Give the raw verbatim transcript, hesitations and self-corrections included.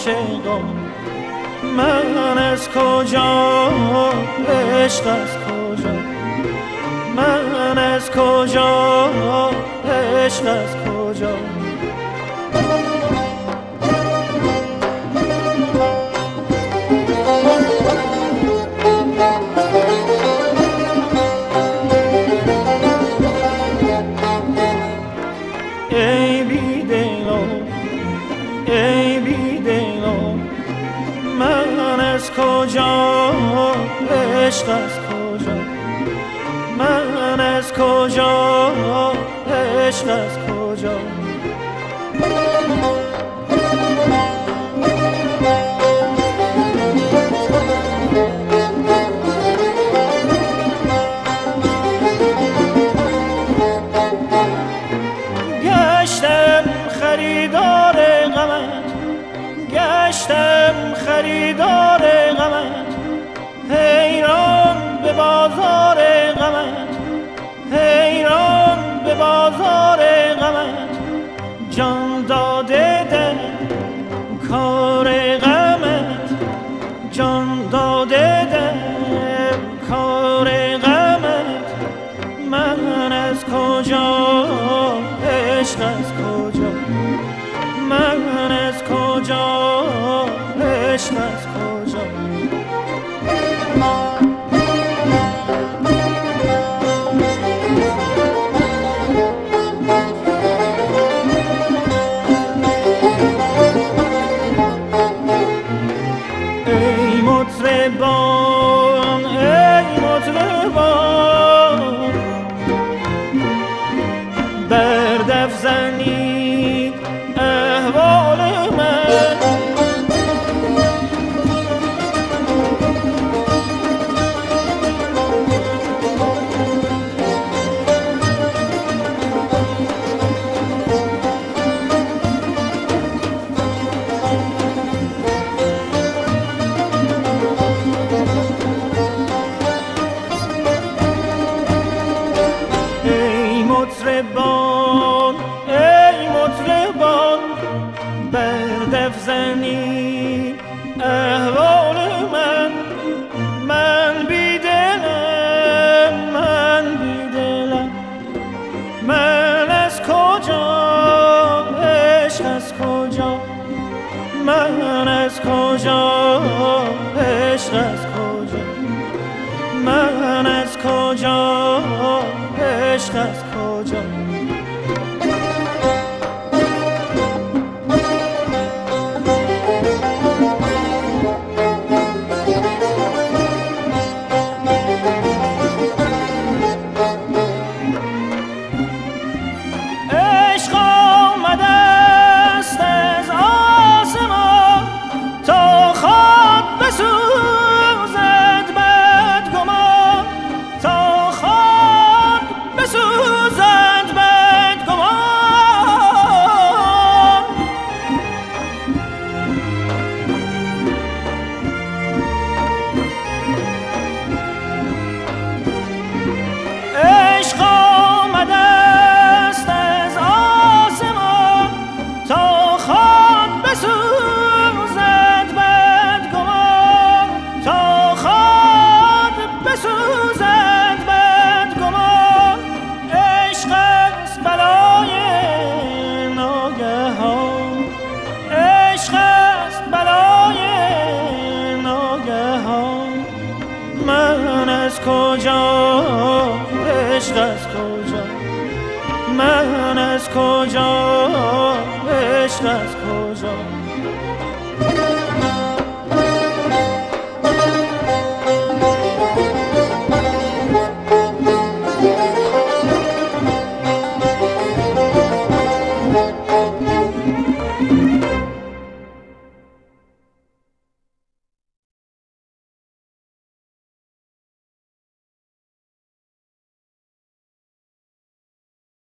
عاشقان، من از کجا عشق از کجا، من از کجا عشق از کجا. ای بی دلم ای بی دلم، من از کجا عشق از کجا، من از کجا عشق از کجا. گشتم خریدار غمت، گشتم خریدار غمت، حیران به بازار غمت، حیران به بازار غمت. جان داده دل کار غمت، جان داده دل کار غمت. من از کجا عشق از کجا، من از کجا عشق از کجا. ای مطربان ای مطربان، بر دف زنید احوال من. ای مطربان ای مطربان، بر دف زنید احوال من. من بی دلم من بی دلم، من از کجا عشق از کجا، من از کجا عشق از کجا، من از کجا عشق از کجا. عشق آمده است از آسمان تا خود بسوزد بدگمان، تا خود بسوزد بدگمان. عشق آمده است از آسمان تا خود بسوزد بدگمان، تا خود بسوزد بدگمان. عشق است بلای ناگهان، عشق است بلای ناگهان. من از کجا عشق از کجا، من از کجا عشق از کجا.